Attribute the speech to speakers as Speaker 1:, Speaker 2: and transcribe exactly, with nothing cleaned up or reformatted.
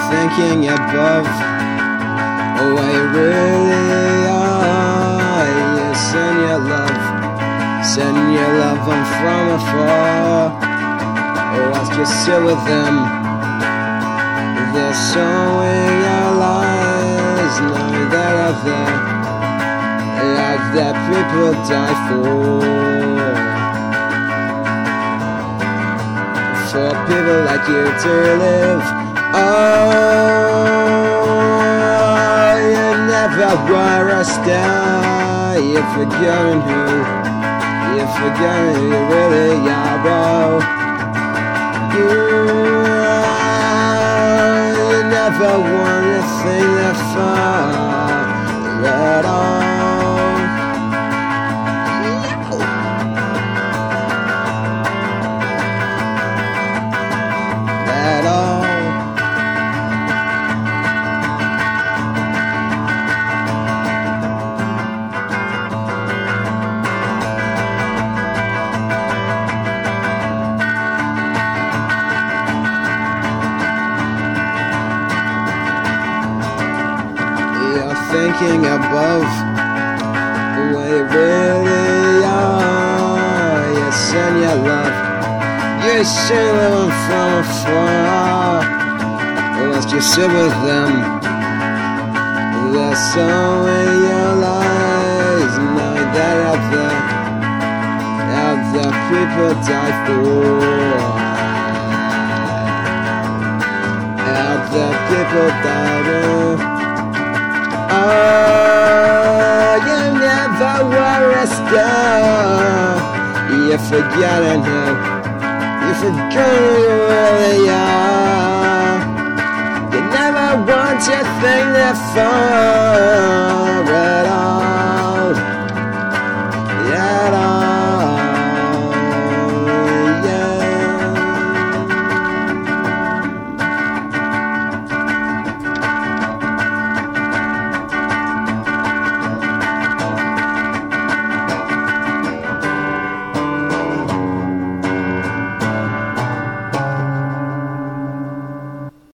Speaker 1: thinking above where you really are. You send your love, send your love on from afar. Whilst you sit with them, they're sowing your lies, knowing that out there, love that people die for. For people like you to live. Oh, you never were a star. You've forgotten who, you've forgotten who you really are. Oh, you, you never want a thing that far at all. Thinking above where you really are. You send your love, you send them from afar. Whilst you sit with them, they're sowing your lies, knowing that out there, out there people die for. Out there people die for. Oh, you never were a star. You've forgotten who, you've forgotten who you really are. You never want to think that far at all.